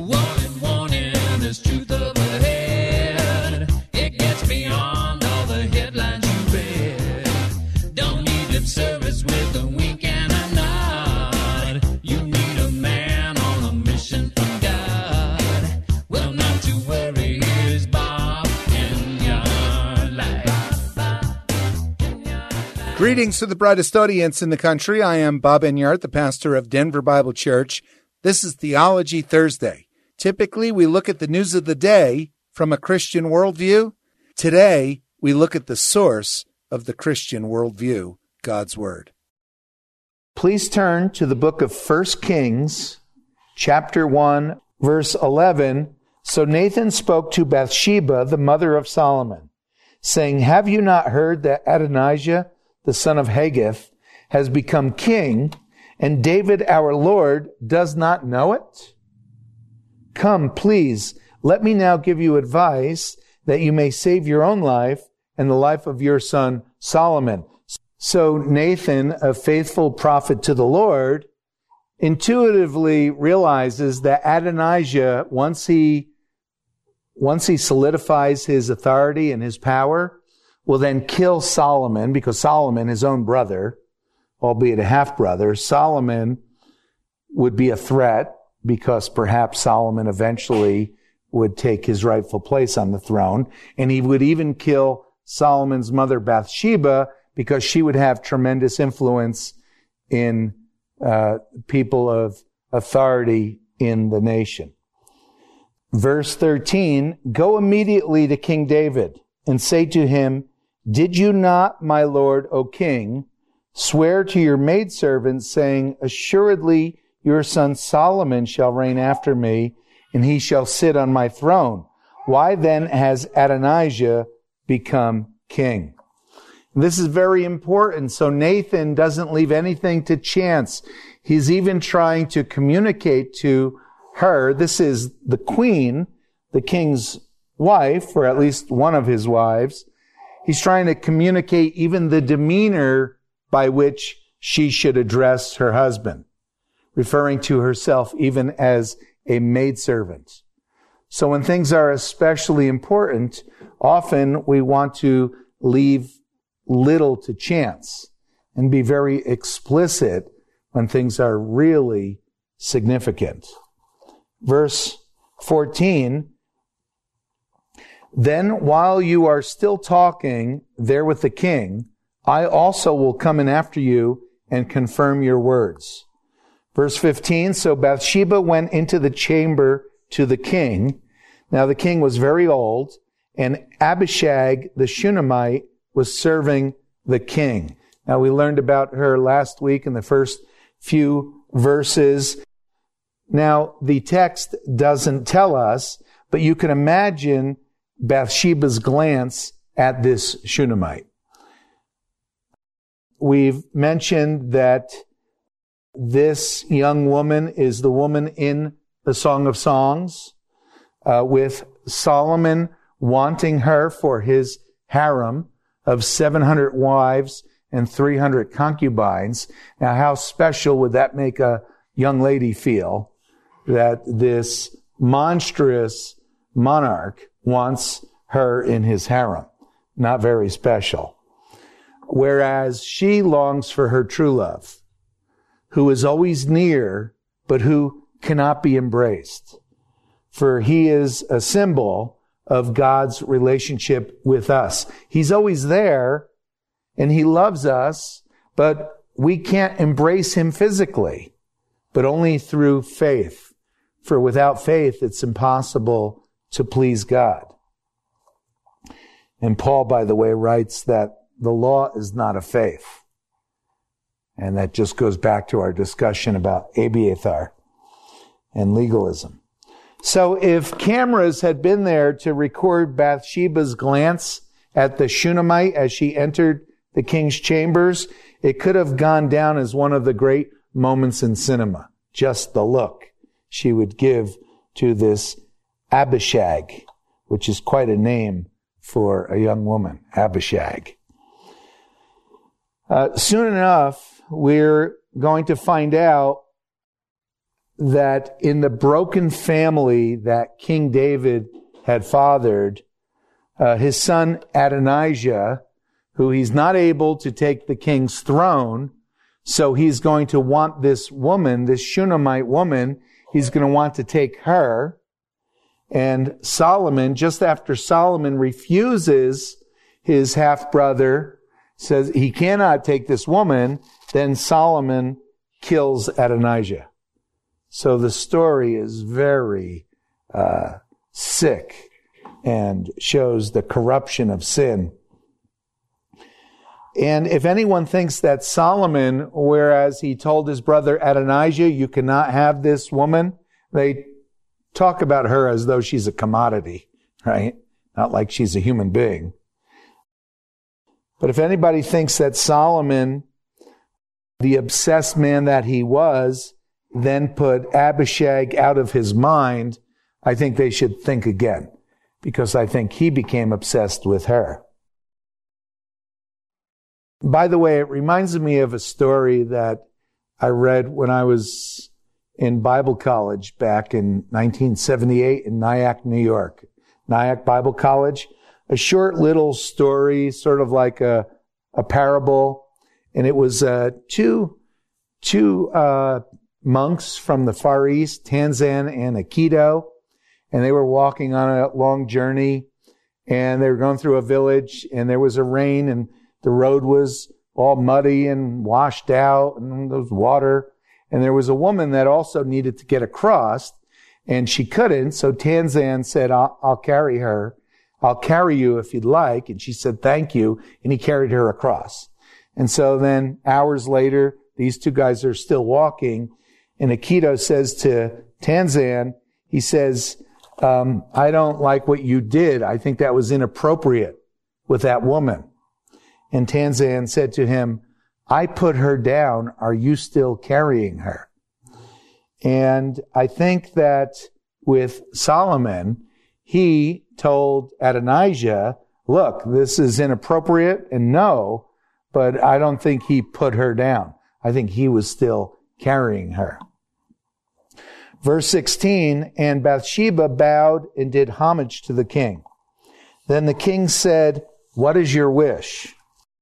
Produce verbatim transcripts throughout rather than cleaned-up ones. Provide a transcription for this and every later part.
Warning, warning, there's truth up ahead. It gets beyond all the headlines you read. Don't need lip service with a wink and a nod. You need a man on a mission from God. Well, not to worry, here's Bob in your life. Greetings to the brightest audience in the country. I am Bob Enyart, the pastor of Denver Bible Church. This is Theology Thursday. Typically, we look at the news of the day from a Christian worldview. Today, we look at the source of the Christian worldview, God's Word. Please turn to the book of First Kings, chapter one, verse eleven. So Nathan spoke to Bathsheba, the mother of Solomon, saying, "Have you not heard that Adonijah, the son of Haggith, has become king, and David our Lord does not know it? Come, please, let me now give you advice that you may save your own life and the life of your son Solomon." So Nathan, a faithful prophet to the Lord, intuitively realizes that Adonijah, once he, once he solidifies his authority and his power, will then kill Solomon, because Solomon, his own brother, albeit a half-brother, Solomon would be a threat, because perhaps Solomon eventually would take his rightful place on the throne. And he would even kill Solomon's mother Bathsheba, because she would have tremendous influence in uh, people of authority in the nation. Verse thirteen, "Go immediately to King David and say to him, 'Did you not, my lord, O king, swear to your maidservant, saying, Assuredly your son Solomon shall reign after me, and he shall sit on my throne. Why then has Adonijah become king?'" This is very important. So Nathan doesn't leave anything to chance. He's even trying to communicate to her. This is the queen, the king's wife, or at least one of his wives. He's trying to communicate even the demeanor by which she should address her husband, referring to herself even as a maidservant. So when things are especially important, often we want to leave little to chance and be very explicit when things are really significant. Verse fourteen, "Then while you are still talking there with the king, I also will come in after you and confirm your words." Verse fifteen, "So Bathsheba went into the chamber to the king. Now the king was very old, and Abishag the Shunammite was serving the king." Now we learned about her last week in the first few verses. Now the text doesn't tell us, but you can imagine Bathsheba's glance at this Shunammite. We've mentioned that this young woman is the woman in the Song of Songs, uh, with Solomon wanting her for his harem of seven hundred wives and three hundred concubines. Now, how special would that make a young lady feel, that this monstrous monarch wants her in his harem? Not very special. Whereas she longs for her true love, who is always near, but who cannot be embraced. For he is a symbol of God's relationship with us. He's always there, and he loves us, but we can't embrace him physically, but only through faith. For without faith, it's impossible to please God. And Paul, by the way, writes that the law is not of faith. And that just goes back to our discussion about Abiathar and legalism. So if cameras had been there to record Bathsheba's glance at the Shunammite as she entered the king's chambers, it could have gone down as one of the great moments in cinema. Just the look she would give to this Abishag, which is quite a name for a young woman, Abishag. Uh, soon enough, we're going to find out that in the broken family that King David had fathered, uh, his son Adonijah, who he's not able to take the king's throne, so he's going to want this woman, this Shunammite woman, he's going to want to take her. And Solomon, just after Solomon refuses his half-brother, says he cannot take this woman, then Solomon kills Adonijah. So the story is very uh, sick and shows the corruption of sin. And if anyone thinks that Solomon, whereas he told his brother Adonijah, you cannot have this woman, they talk about her as though she's a commodity, right? Not like she's a human being. But if anybody thinks that Solomon, the obsessed man that he was, then put Abishag out of his mind, I think they should think again, because I think he became obsessed with her. By the way, it reminds me of a story that I read when I was in Bible college back in nineteen seventy-eight in Nyack, New York. Nyack Bible College. A short little story, sort of like a, a parable. And it was uh, two, two uh, monks from the Far East, Tanzan and Aikido. And they were walking on a long journey. And they were going through a village. And there was a rain. And the road was all muddy and washed out, and there was water. And there was a woman that also needed to get across, and she couldn't. So Tanzan said, I'll, I'll carry her. I'll carry you if you'd like. And she said, thank you. And he carried her across. And so then hours later, these two guys are still walking. And Aikido says to Tanzan, he says, um, I don't like what you did. I think that was inappropriate with that woman. And Tanzan said to him, I put her down. Are you still carrying her? And I think that with Solomon, he told Adonijah, look, this is inappropriate and no, but I don't think he put her down. I think he was still carrying her. Verse sixteen, and Bathsheba bowed and did homage to the king. Then the king said, what is your wish?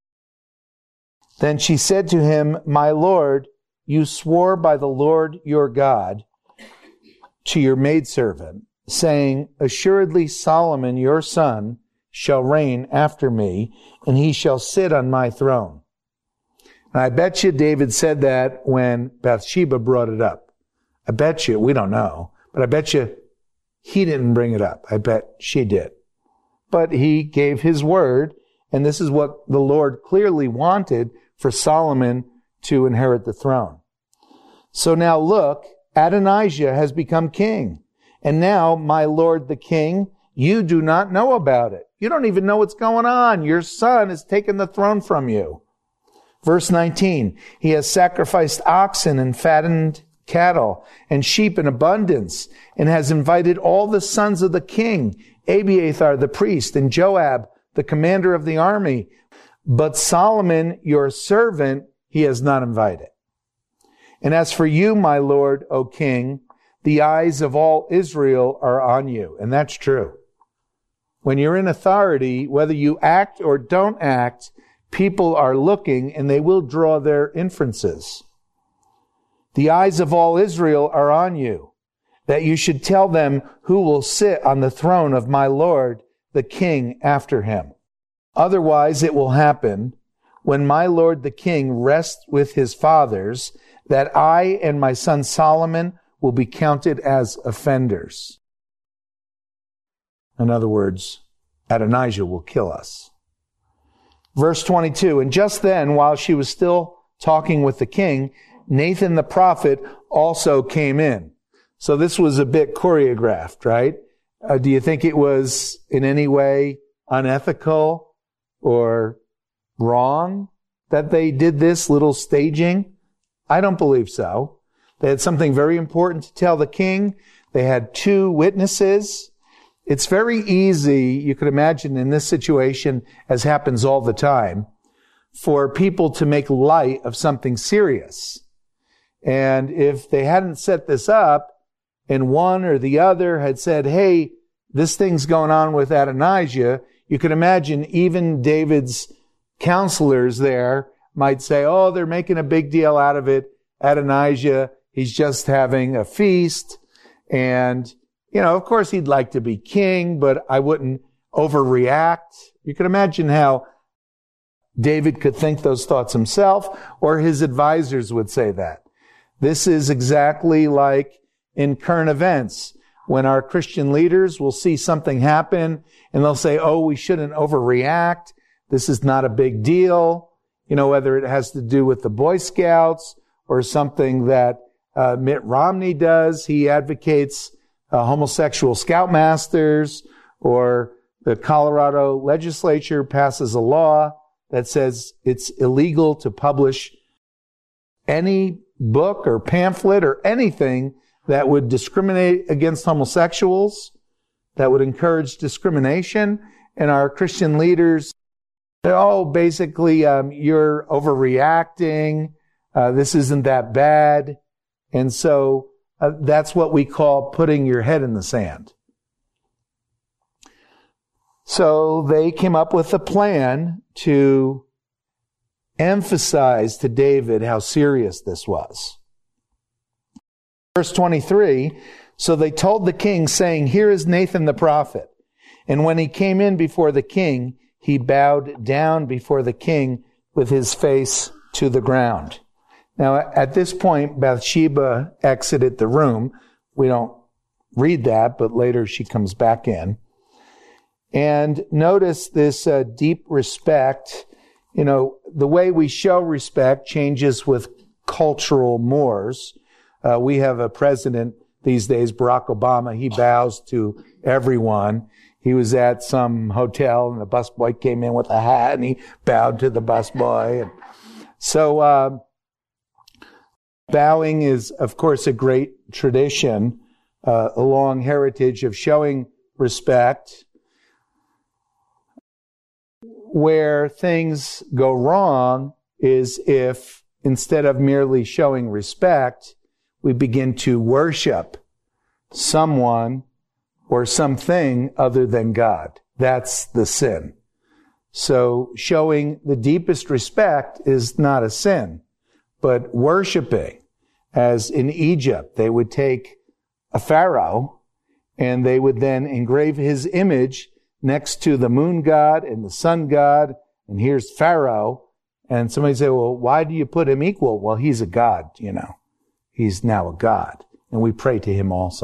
Then she said to him, my lord, you swore by the Lord your God to your maidservant, saying, assuredly Solomon your son shall reign after me, and he shall sit on my throne. And I bet you David said that when Bathsheba brought it up. I bet you, we don't know, but I bet you he didn't bring it up. I bet she did. But he gave his word, and this is what the Lord clearly wanted for Solomon to inherit the throne. So now look, Adonijah has become king. And now, my lord the king, you do not know about it. You don't even know what's going on. Your son has taken the throne from you. Verse nineteen, he has sacrificed oxen and fattened cattle and sheep in abundance, and has invited all the sons of the king, Abiathar the priest, and Joab, the commander of the army. But Solomon, your servant, he has not invited. And as for you, my lord, O king, the eyes of all Israel are on you. And that's true. When you're in authority, whether you act or don't act, people are looking and they will draw their inferences. The eyes of all Israel are on you, that you should tell them who will sit on the throne of my lord, the king, after him. Otherwise it will happen, when my lord the king rests with his fathers, that I and my son Solomon will be counted as offenders. In other words, Adonijah will kill us. Verse twenty-two, and just then, while she was still talking with the king, Nathan the prophet also came in. So this was a bit choreographed, right? Uh, do you think it was in any way unethical or wrong that they did this little staging? I don't believe so. They had something very important to tell the king. They had two witnesses. It's very easy, you could imagine in this situation, as happens all the time, for people to make light of something serious. And if they hadn't set this up and one or the other had said, hey, this thing's going on with Adonijah, you can imagine even David's counselors there might say, oh, they're making a big deal out of it. Adonijah, he's just having a feast. And, you know, of course he'd like to be king, but I wouldn't overreact. You can imagine how David could think those thoughts himself, or his advisors would say that. This is exactly like in current events, when our Christian leaders will see something happen and they'll say, oh, we shouldn't overreact. This is not a big deal. You know, whether it has to do with the Boy Scouts or something that uh, Mitt Romney does. He advocates uh, homosexual scoutmasters, or the Colorado legislature passes a law that says it's illegal to publish any book or pamphlet or anything that would discriminate against homosexuals, that would encourage discrimination. And our Christian leaders, oh, basically, um, you're overreacting. Uh, this isn't that bad. And so uh, that's what we call putting your head in the sand. So they came up with a plan to emphasize to David how serious this was. Verse twenty-three, so they told the king, saying, here is Nathan the prophet. And when he came in before the king, he bowed down before the king with his face to the ground. Now, at this point, Bathsheba exited the room. We don't read that, but later she comes back in. And notice this uh, deep respect. You know, the way we show respect changes with cultural mores. Uh, we have a president these days, Barack Obama. He bows to everyone. He was at some hotel and the busboy came in with a hat and he bowed to the busboy. And so, uh, bowing is, of course, a great tradition, uh, a long heritage of showing respect. Where things go wrong is if, instead of merely showing respect, we begin to worship someone or something other than God. That's the sin. So showing the deepest respect is not a sin, but worshiping, as in Egypt, they would take a pharaoh and they would then engrave his image next to the moon god and the sun god, and here's Pharaoh. And somebody say, well, why do you put him equal? Well, he's a god, you know. He's now a god, and we pray to him also.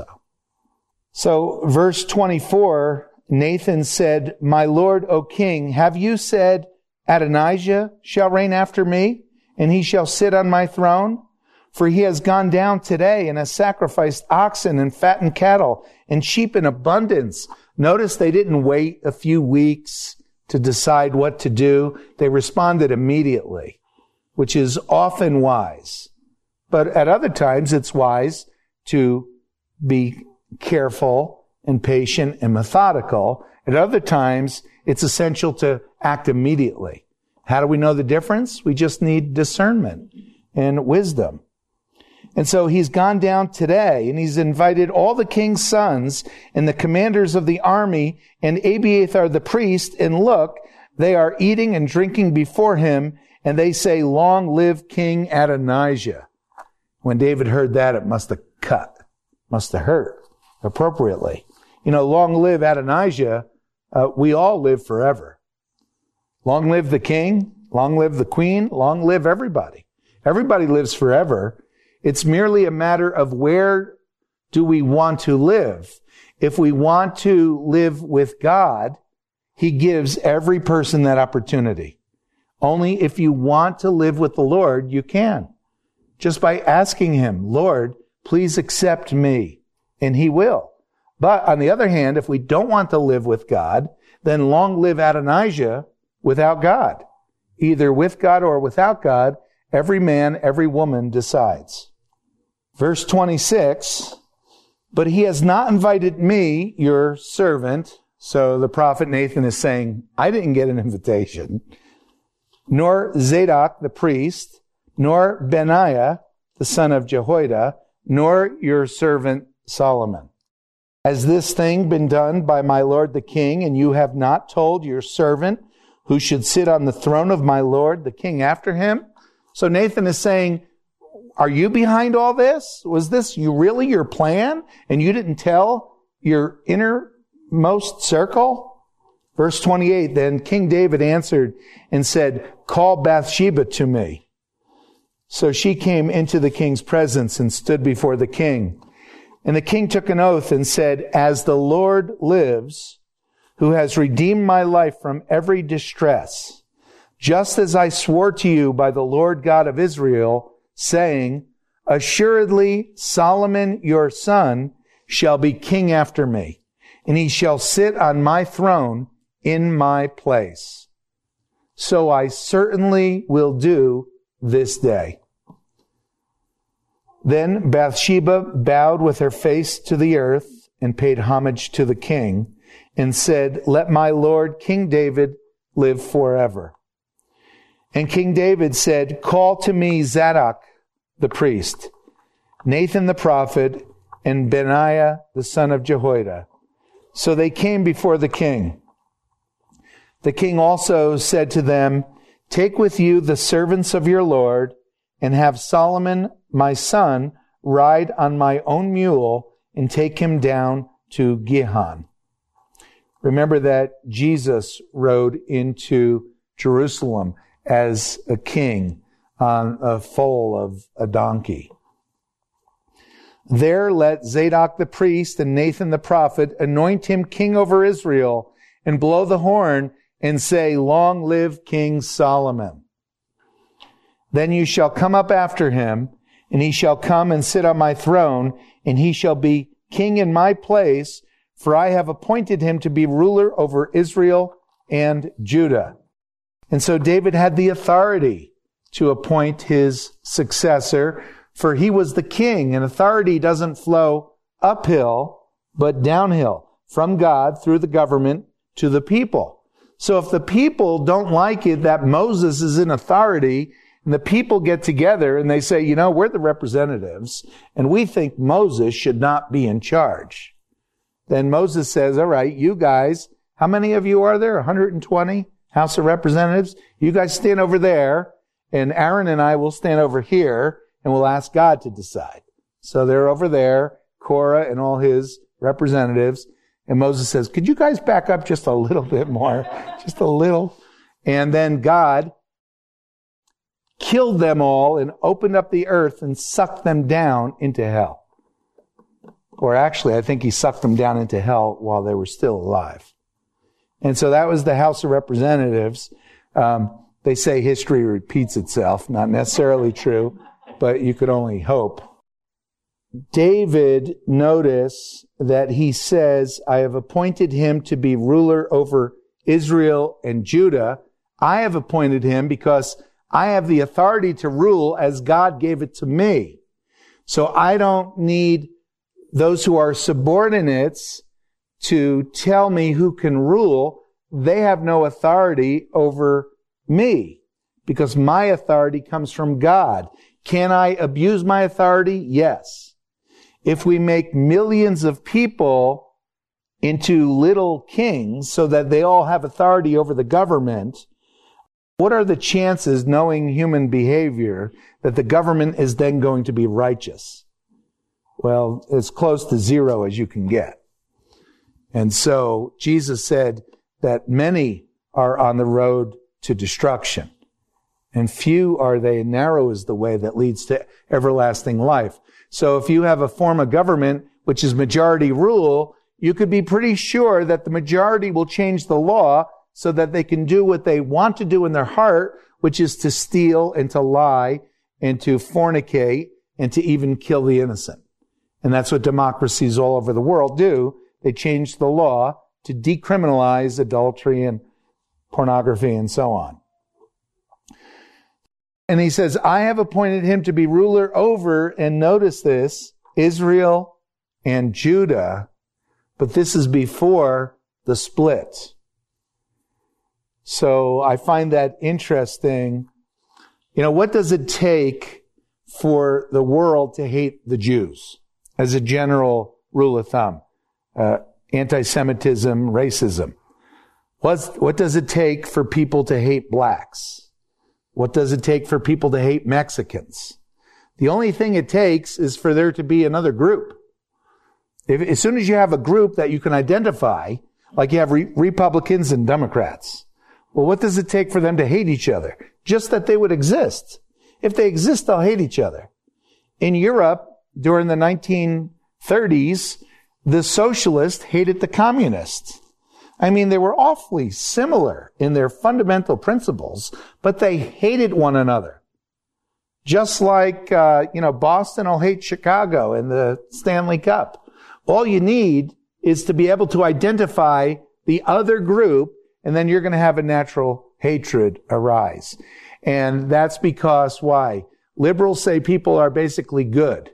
So, verse twenty-four, Nathan said, my lord, O king, have you said, Adonijah shall reign after me, and he shall sit on my throne? For he has gone down today and has sacrificed oxen and fattened cattle and sheep in abundance. Notice they didn't wait a few weeks to decide what to do. They responded immediately, which is often wise. But at other times, it's wise to be careful and patient and methodical. At other times, it's essential to act immediately. How do we know the difference? We just need discernment and wisdom. And so he's gone down today and he's invited all the king's sons and the commanders of the army and Abiathar the priest. And look, they are eating and drinking before him. And they say, long live King Adonijah. When David heard that, it must have cut, must have hurt appropriately. You know, long live Adonijah. Uh, we all live forever. Long live the king. Long live the queen. Long live everybody. Everybody lives forever. It's merely a matter of where do we want to live. If we want to live with God, he gives every person that opportunity. Only if you want to live with the Lord, you can. Just by asking him, Lord, please accept me. And he will. But on the other hand, if we don't want to live with God, then long live Adonijah without God. Either with God or without God, every man, every woman decides. Verse twenty-six, but he has not invited me, your servant. So the prophet Nathan is saying, I didn't get an invitation. Nor Zadok the priest, nor Benaiah, the son of Jehoiada, nor your servant Solomon. Has this thing been done by my lord the king, and you have not told your servant who should sit on the throne of my lord the king after him? So Nathan is saying, are you behind all this? Was this you really your plan? And you didn't tell your innermost circle? Verse twenty-eight, then King David answered and said, call Bathsheba to me. So she came into the king's presence and stood before the king. And the king took an oath and said, as the Lord lives, who has redeemed my life from every distress, just as I swore to you by the Lord God of Israel, saying, assuredly Solomon your son shall be king after me, and he shall sit on my throne in my place. So I certainly will do this day. Then Bathsheba bowed with her face to the earth and paid homage to the king and said, let my lord King David live forever. And King David said, call to me Zadok the priest, Nathan the prophet, and Benaiah the son of Jehoiada. So they came before the king. The king also said to them, take with you the servants of your lord, and have Solomon my son ride on my own mule, and take him down to Gihon. Remember that Jesus rode into Jerusalem as a king on a foal of a donkey. There let Zadok the priest and Nathan the prophet anoint him king over Israel, and blow the horn and say, long live King Solomon. Then you shall come up after him, and he shall come and sit on my throne, and he shall be king in my place, for I have appointed him to be ruler over Israel and Judah. And so David had the authority to appoint his successor, for he was the king, and authority doesn't flow uphill, but downhill from God through the government to the people. So if the people don't like it that Moses is in authority, and the people get together and they say, you know, we're the representatives, and we think Moses should not be in charge, then Moses says, all right, you guys, how many of you are there? one hundred twenty House of Representatives? You guys stand over there, and Aaron and I will stand over here, and we'll ask God to decide. So they're over there, Korah and all his representatives, and Moses says, could you guys back up just a little bit more? Just a little. And then God killed them all and opened up the earth and sucked them down into hell. Or actually, I think he sucked them down into hell while they were still alive. And so that was the House of Representatives. Um, they say history repeats itself. Not necessarily true, but you could only hope. David, notice that he says, I have appointed him to be ruler over Israel and Judah. I have appointed him because I have the authority to rule as God gave it to me. So I don't need those who are subordinates to tell me who can rule. They have no authority over me because my authority comes from God. Can I abuse my authority? Yes. If we make millions of people into little kings so that they all have authority over the government, what are the chances, knowing human behavior, that the government is then going to be righteous? Well, as close to zero as you can get. And so Jesus said that many are on the road to destruction, and few are they, and narrow is the way that leads to everlasting life. So if you have a form of government which is majority rule, you could be pretty sure that the majority will change the law so that they can do what they want to do in their heart, which is to steal and to lie and to fornicate and to even kill the innocent. And that's what democracies all over the world do. They change the law to decriminalize adultery and pornography and so on. And he says, I have appointed him to be ruler over, and notice this, Israel and Judah, but this is before the split. So I find that interesting. You know, what does it take for the world to hate the Jews as a general rule of thumb. Uh, anti-Semitism, racism. What's, what does it take for people to hate blacks? What does it take for people to hate Mexicans? The only thing it takes is for there to be another group. If, as soon as you have a group that you can identify, like you have re- Republicans and Democrats, well, what does it take for them to hate each other? Just that they would exist. If they exist, they'll hate each other. In Europe, during the nineteen thirties, the socialists hated the communists. I mean, they were awfully similar in their fundamental principles, but they hated one another. Just like, uh, you know, Boston will hate Chicago in the Stanley Cup. All you need is to be able to identify the other group, and then you're going to have a natural hatred arise. And that's because, why? Liberals say people are basically good.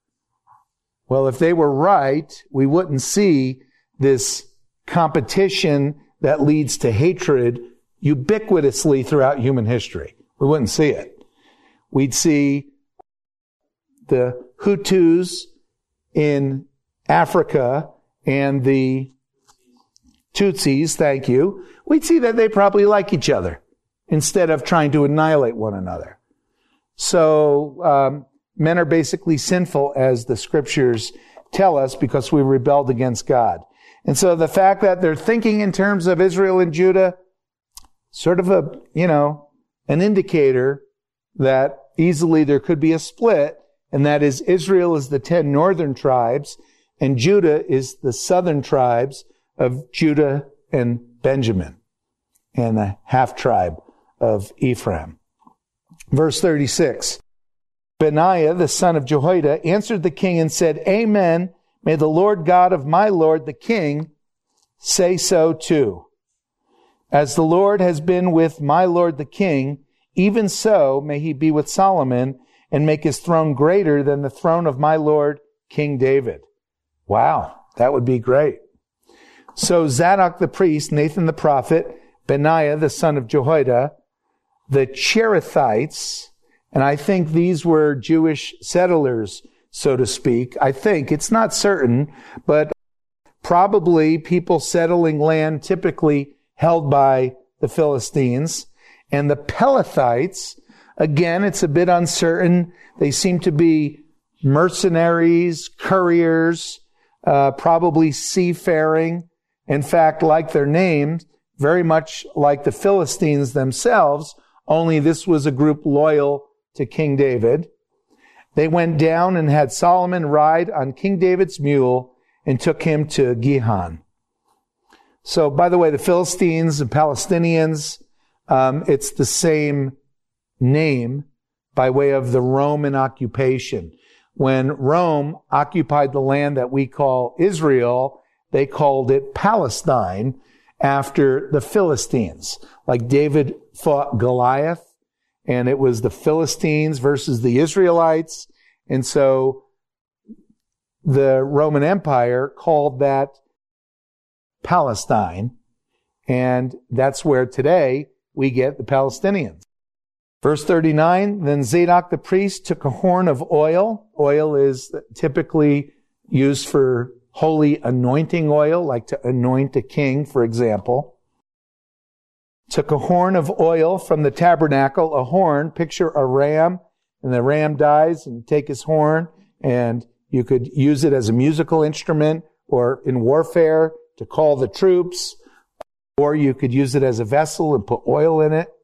Well, if they were right, we wouldn't see this competition that leads to hatred ubiquitously throughout human history. We wouldn't see it. We'd see the Hutus in Africa and the Tutsis, thank you. We'd see that they probably like each other instead of trying to annihilate one another. So, um, men are basically sinful, as the scriptures tell us, because we rebelled against God. And so the fact that they're thinking in terms of Israel and Judah, sort of a, you know, an indicator that easily there could be a split, and that is Israel is the ten northern tribes, and Judah is the southern tribes of Judah and Benjamin, and the half tribe of Ephraim. Verse thirty-six. Benaiah, the son of Jehoiada, answered the king and said, Amen. May the Lord God of my Lord, the king, say so too. As the Lord has been with my Lord, the king, even so may he be with Solomon and make his throne greater than the throne of my Lord, King David. Wow, that would be great. So Zadok the priest, Nathan the prophet, Benaiah, the son of Jehoiada, the Cherethites, and I think these were Jewish settlers, so to speak. I think, it's not certain, but probably people settling land typically held by the Philistines. And the Pelethites, again, it's a bit uncertain. They seem to be mercenaries, couriers, uh, probably seafaring. In fact, like their names, very much like the Philistines themselves, only this was a group loyal to King David. They went down and had Solomon ride on King David's mule and took him to Gihon. So, by the way, the Philistines and Palestinians, um, it's the same name by way of the Roman occupation. When Rome occupied the land that we call Israel, they called it Palestine after the Philistines. Like David fought Goliath, and it was the Philistines versus the Israelites. And so the Roman Empire called that Palestine. And that's where today we get the Palestinians. Verse thirty-nine, then Zadok the priest took a horn of oil. Oil is typically used for holy anointing oil, like to anoint a king, for example. Took a horn of oil from the tabernacle, a horn, picture a ram, and the ram dies, and take his horn, and you could use it as a musical instrument, or in warfare to call the troops, or you could use it as a vessel and put oil in it.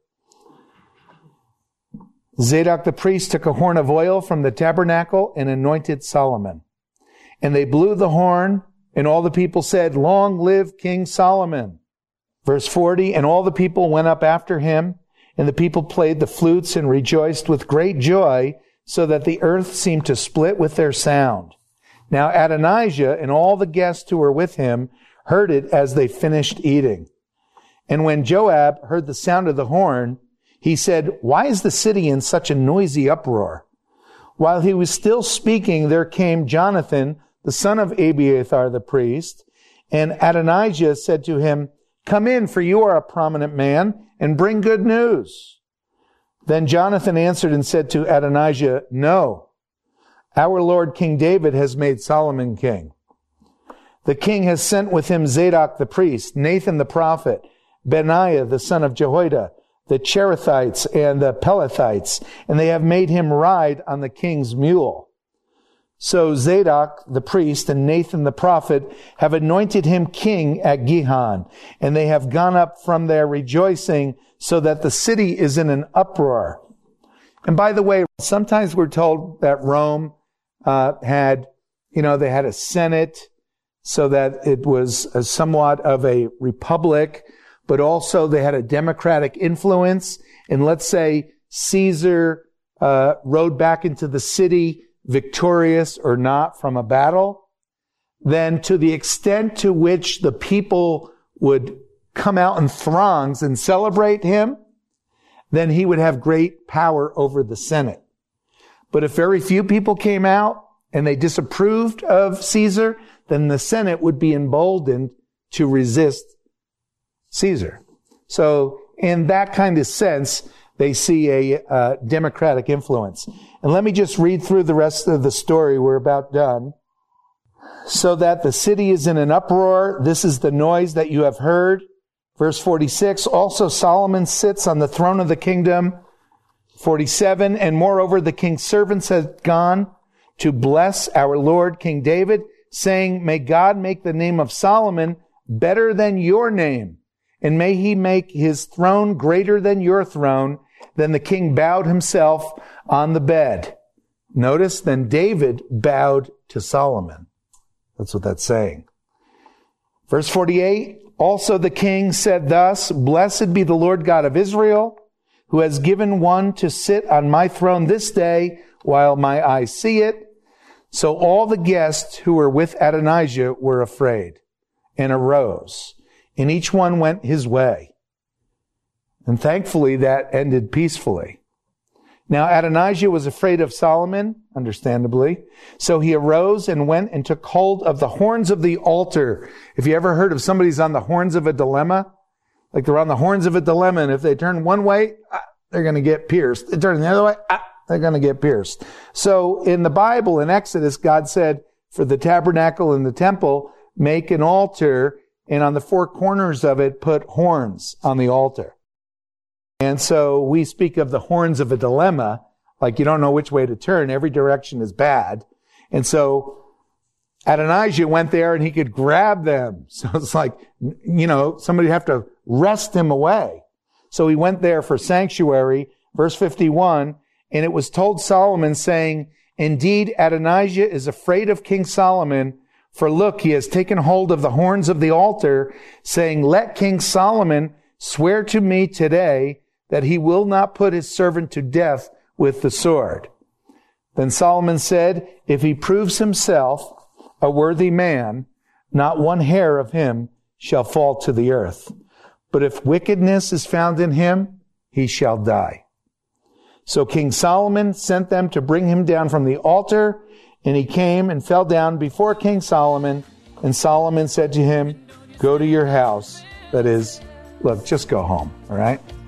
Zadok the priest took a horn of oil from the tabernacle and anointed Solomon. And they blew the horn, and all the people said, Long live King Solomon. Verse forty, and all the people went up after him, and the people played the flutes and rejoiced with great joy, so that the earth seemed to split with their sound. Now Adonijah and all the guests who were with him heard it as they finished eating. And when Joab heard the sound of the horn, he said, Why is the city in such a noisy uproar? While he was still speaking, there came Jonathan, the son of Abiathar the priest, and Adonijah said to him, Come in, for you are a prominent man, and bring good news. Then Jonathan answered and said to Adonijah, no, our Lord King David has made Solomon king. The king has sent with him Zadok the priest, Nathan the prophet, Benaiah the son of Jehoiada, the Cherethites and the Pelethites, and they have made him ride on the king's mule. So Zadok the priest and Nathan the prophet have anointed him king at Gihon, and they have gone up from there rejoicing, so that the city is in an uproar. And by the way, sometimes we're told that Rome uh, had, you know, they had a senate, so that it was a somewhat of a republic, but also they had a democratic influence. And let's say Caesar uh, rode back into the city victorious or not from a battle, then to the extent to which the people would come out in throngs and celebrate him, then he would have great power over the Senate. But if very few people came out and they disapproved of Caesar, then the Senate would be emboldened to resist Caesar. So in that kind of sense, they see a uh, democratic influence. And let me just read through the rest of the story. We're about done. So that the city is in an uproar. This is the noise that you have heard. Verse forty-six, also Solomon sits on the throne of the kingdom. forty-seven, and moreover the king's servants have gone to bless our Lord King David, saying, may God make the name of Solomon better than your name, and may he make his throne greater than your throne. Then the king bowed himself on the bed. Notice, then David bowed to Solomon. That's what that's saying. Verse forty-eight, also the king said thus, blessed be the Lord God of Israel, who has given one to sit on my throne this day while my eyes see it. So all the guests who were with Adonijah were afraid and arose, and each one went his way. And thankfully that ended peacefully. Now Adonijah was afraid of Solomon, understandably. So he arose and went and took hold of the horns of the altar. If you ever heard of somebody's on the horns of a dilemma, like they're on the horns of a dilemma, and if they turn one way, ah, they're going to get pierced. They turn the other way, ah, they're going to get pierced. So in the Bible, in Exodus, God said, for the tabernacle and the temple, make an altar, and on the four corners of it, put horns on the altar. And so we speak of the horns of a dilemma, like you don't know which way to turn. Every direction is bad. And so Adonijah went there and he could grab them. So it's like, you know, somebody would have to wrest him away. So he went there for sanctuary. Verse fifty-one, and it was told Solomon, saying, indeed, Adonijah is afraid of King Solomon, for look, he has taken hold of the horns of the altar, saying, let King Solomon swear to me today that he will not put his servant to death with the sword. Then Solomon said, if he proves himself a worthy man, not one hair of him shall fall to the earth. But if wickedness is found in him, he shall die. So King Solomon sent them to bring him down from the altar, and he came and fell down before King Solomon. And Solomon said to him, go to your house. That is, look, just go home, all right?